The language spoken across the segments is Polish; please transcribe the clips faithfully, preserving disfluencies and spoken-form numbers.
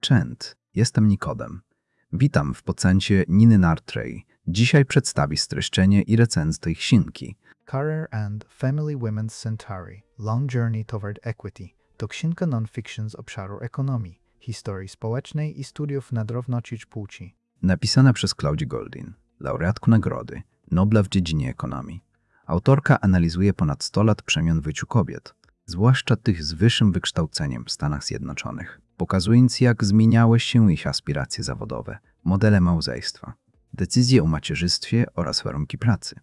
Cześć, jestem Nikodem. Witam w podcaście Niny Nartrej. Dzisiaj przedstawi streszczenie i recenzję tej książki. Career and Family Women's Centauri – Long Journey Toward Equity to książka non-fiction z obszaru ekonomii, historii społecznej i studiów nad równością płci. Napisana przez Claudię Goldin, laureatkę nagrody Nobla w dziedzinie ekonomii. Autorka analizuje ponad sto lat przemian w życiu kobiet, zwłaszcza tych z wyższym wykształceniem w Stanach Zjednoczonych, pokazując jak zmieniały się ich aspiracje zawodowe, modele małżeństwa, decyzje o macierzystwie oraz warunki pracy.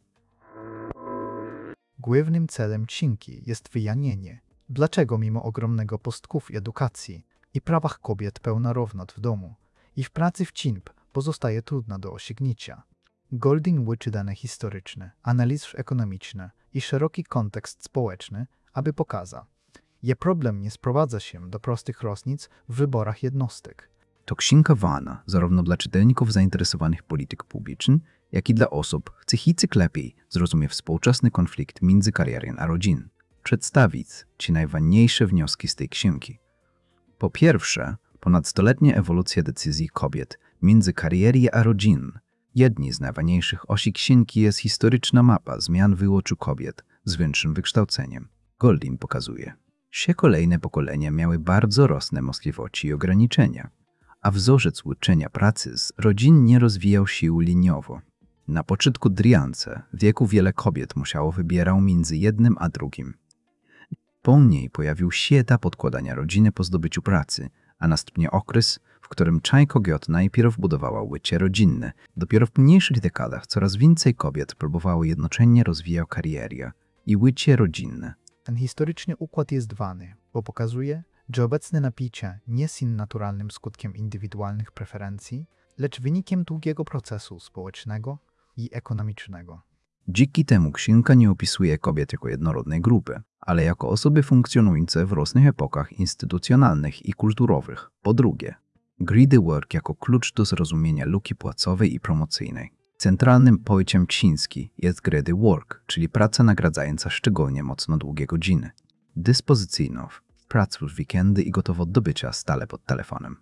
Głównym celem książki jest wyjaśnienie, dlaczego mimo ogromnego postępu w edukacji i prawach kobiet pełna równość w domu i w pracy w C I N P pozostaje trudna do osiągnięcia. Goldin łączy dane historyczne, analizy ekonomiczne i szeroki kontekst społeczny, aby pokazać, że problem nie sprowadza się do prostych różnic w wyborach jednostek. To książka ważna zarówno dla czytelników zainteresowanych polityką publiczną, jak i dla osób chcących lepiej zrozumieć współczesny konflikt między karierą a rodziną. Przedstawić Ci najważniejsze wnioski z tej książki. Po pierwsze, ponadstoletnia ewolucja decyzji kobiet między karierą a rodziną. Jedni z najważniejszych osi książki jest historyczna mapa zmian w życiu kobiet z wyższym wykształceniem. Goldin pokazuje, że kolejne pokolenia miały bardzo różne możliwości i ograniczenia, a wzorzec łączenia pracy z rodzin nie rozwijał się liniowo. Na początku driance wieku wiele kobiet musiało wybierać między jednym a drugim. Później pojawił się etap odkładania rodziny po zdobyciu pracy, a następnie okres, w którym część kobiet najpierw budowała łycie rodzinne. Dopiero w późniejszych dekadach coraz więcej kobiet próbowało jednocześnie rozwijać karierę i łycie rodzinne. Ten historyczny układ jest ważny, bo pokazuje, że obecne napięcia nie są naturalnym skutkiem indywidualnych preferencji, lecz wynikiem długiego procesu społecznego i ekonomicznego. Dzięki temu książka nie opisuje kobiet jako jednorodnej grupy, ale jako osoby funkcjonujące w różnych epokach instytucjonalnych i kulturowych. Po drugie, greedy work jako klucz do zrozumienia luki płacowej i promocyjnej. Centralnym pojęciem książki jest greedy work, czyli praca nagradzająca szczególnie mocno długie godziny. Dyspozycyjność, praca w weekendy i gotowość do bycia stale pod telefonem.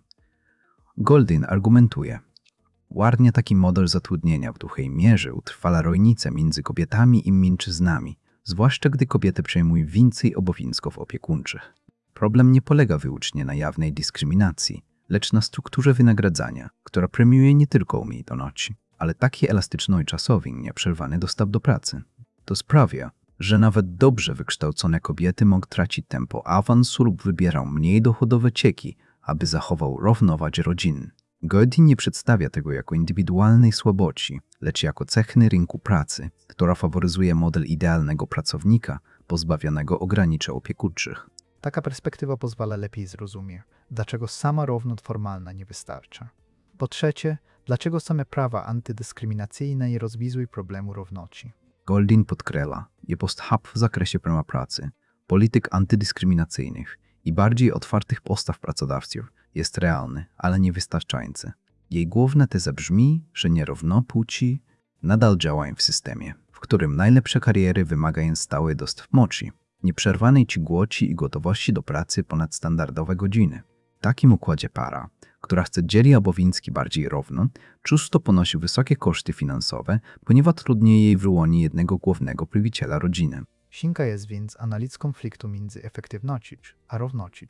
Goldin argumentuje, ładnie taki model zatrudnienia w dużej mierze utrwala różnicę między kobietami i mężczyznami, zwłaszcza gdy kobiety przejmują więcej obowiązków opiekuńczych. Problem nie polega wyłącznie na jawnej dyskryminacji, lecz na strukturze wynagradzania, która premiuje nie tylko umiejętności, ale takie elastyczne i czasowe nieprzerwany dostęp do pracy. To sprawia, że nawet dobrze wykształcone kobiety mogą tracić tempo awansu lub wybierają mniej dochodowe cieki, aby zachował równowagę rodziny. Goldin nie przedstawia tego jako indywidualnej słabości, lecz jako cechy rynku pracy, która faworyzuje model idealnego pracownika pozbawionego ograniczeń opiekuńczych. Taka perspektywa pozwala lepiej zrozumieć, dlaczego sama równość formalna nie wystarcza. Po trzecie, dlaczego same prawa antydyskryminacyjne nie rozwiązują problemu równości. Goldin podkreśla, że postęp w zakresie prawa pracy, polityk antydyskryminacyjnych i bardziej otwartych postaw pracodawców jest realny, ale niewystarczający. Jej główna teza brzmi, że nierówno płci nadal działają w systemie, w którym najlepsze kariery wymagają stały dostęp mocy, nieprzerwanej ciągłości i gotowości do pracy ponad standardowe godziny. W takim układzie para, która chce dzielić obowiązki bardziej równo, często ponosi wysokie koszty finansowe, ponieważ trudniej jej wyłonić jednego głównego żywiciela rodziny. Książka jest więc analizą konfliktu między efektywnością a równością.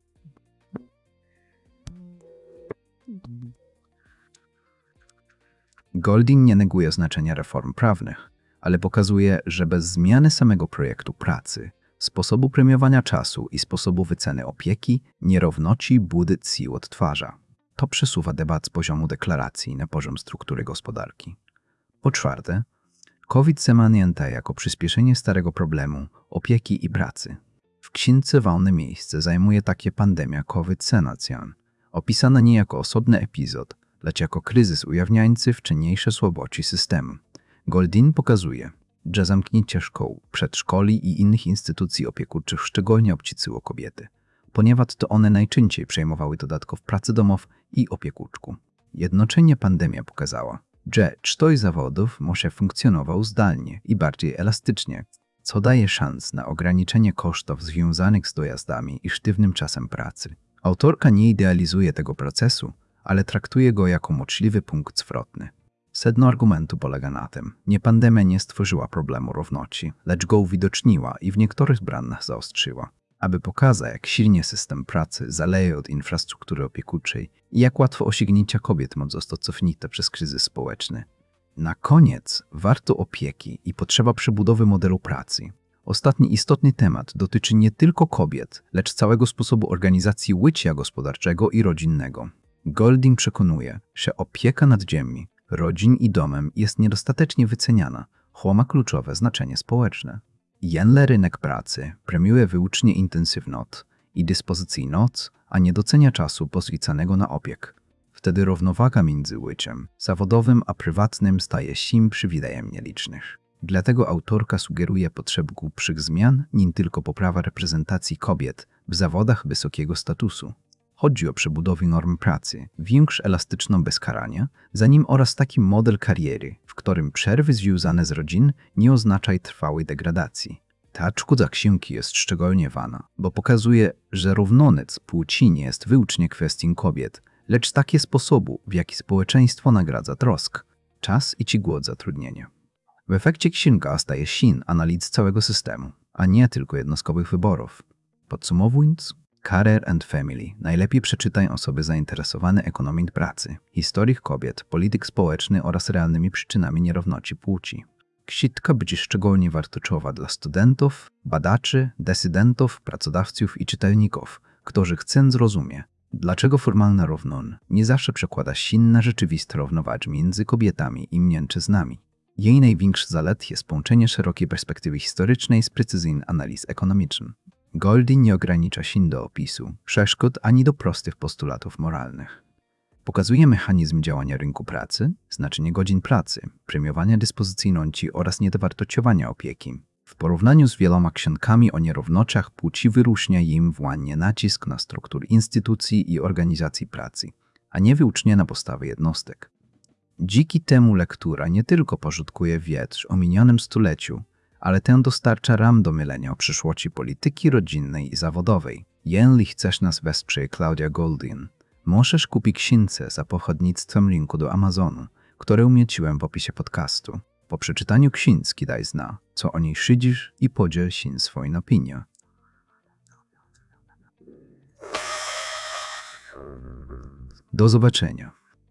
Goldin nie neguje znaczenia reform prawnych, ale pokazuje, że bez zmiany samego projektu pracy, sposobu premiowania czasu i sposobu wyceny opieki, nierówności budy sił odtwarza. To przesuwa debat z poziomu deklaracji na poziom struktury gospodarki. Po czwarte, COVID zamknięta jako przyspieszenie starego problemu opieki i pracy. W książce ważne miejsce zajmuje takie pandemia COVID-19, opisana nie jako osobny epizod, lecz jako kryzys ujawniający wcześniejsze słabości systemu. Goldin pokazuje, że zamknięcie szkół, przedszkoli i innych instytucji opiekuńczych szczególnie obcisyło kobiety, ponieważ to one najczęściej przejmowały dodatków pracy domow i opiekuńczku. Jednocześnie pandemia pokazała, że część zawodów może funkcjonował zdalnie i bardziej elastycznie, co daje szans na ograniczenie kosztów związanych z dojazdami i sztywnym czasem pracy. Autorka nie idealizuje tego procesu, ale traktuje go jako możliwy punkt zwrotny. Sedno argumentu polega na tym, nie pandemia nie stworzyła problemu równości, lecz go uwidoczniła i w niektórych branżach zaostrzyła, aby pokazać, jak silnie system pracy zaleje od infrastruktury opiekuńczej i jak łatwo osiągnięcia kobiet może zostać cofnięte przez kryzys społeczny. Na koniec warto opieki i potrzeba przebudowy modelu pracy. Ostatni istotny temat dotyczy nie tylko kobiet, lecz całego sposobu organizacji życia gospodarczego i rodzinnego. Golding przekonuje, że opieka nad dziećmi, rodzin i domem jest niedostatecznie wyceniana, choć ma kluczowe znaczenie społeczne. Jenle rynek pracy premiuje wyłącznie intensywność i dyspozycyjność, a nie docenia czasu poświęcanego na opiek. Wtedy równowaga między życiem zawodowym a prywatnym staje się przywilejem nielicznych. Dlatego autorka sugeruje potrzebę głębszych zmian, nie tylko poprawa reprezentacji kobiet w zawodach wysokiego statusu. Chodzi o przebudowę norm pracy, większą elastyczną bez karania, za nim oraz taki model kariery, w którym przerwy związane z rodzin nie oznaczają trwałej degradacji. Ta szkoda książki jest szczególnie ważna, bo pokazuje, że równowaga płci nie jest wyłącznie kwestią kobiet, lecz takie sposobu, w jaki społeczeństwo nagradza trosk, czas i ci głód zatrudnienia. W efekcie księga staje się analiz całego systemu, a nie tylko jednostkowych wyborów. Podsumowując, Career and Family najlepiej przeczytaj osoby zainteresowane ekonomią pracy, historią kobiet, polityk społeczny oraz realnymi przyczynami nierówności płci. Książka będzie szczególnie wartościowa dla studentów, badaczy, decydentów, pracodawców i czytelników, którzy chcą zrozumieć, dlaczego formalna równość nie zawsze przekłada się na rzeczywistą równowagę między kobietami i mężczyznami. Jej największy zalet jest połączenie szerokiej perspektywy historycznej z precyzyjną analiz ekonomiczną. Golding nie ogranicza się do opisu przeszkód ani do prostych postulatów moralnych. Pokazuje mechanizm działania rynku pracy, znaczenie godzin pracy, premiowania dyspozycyjności oraz niedowartościowania opieki. W porównaniu z wieloma książkami o nierównościach płci wyróżnia im właśnie nacisk na struktury instytucji i organizacji pracy, a nie wyłącznie na postawy jednostek. Dzięki temu lektura nie tylko pożytkuje wiedzę o minionym stuleciu, ale tę dostarcza ram do myślenia o przyszłości polityki rodzinnej i zawodowej. Jeśli chcesz nas wesprzeć, Claudia Golding, możesz kupić księgę za pochodnictwem linku do Amazonu, który umieściłem w opisie podcastu. Po przeczytaniu księgi daj zna, co o niej szydzisz i podziel się swoją opinią. Do zobaczenia.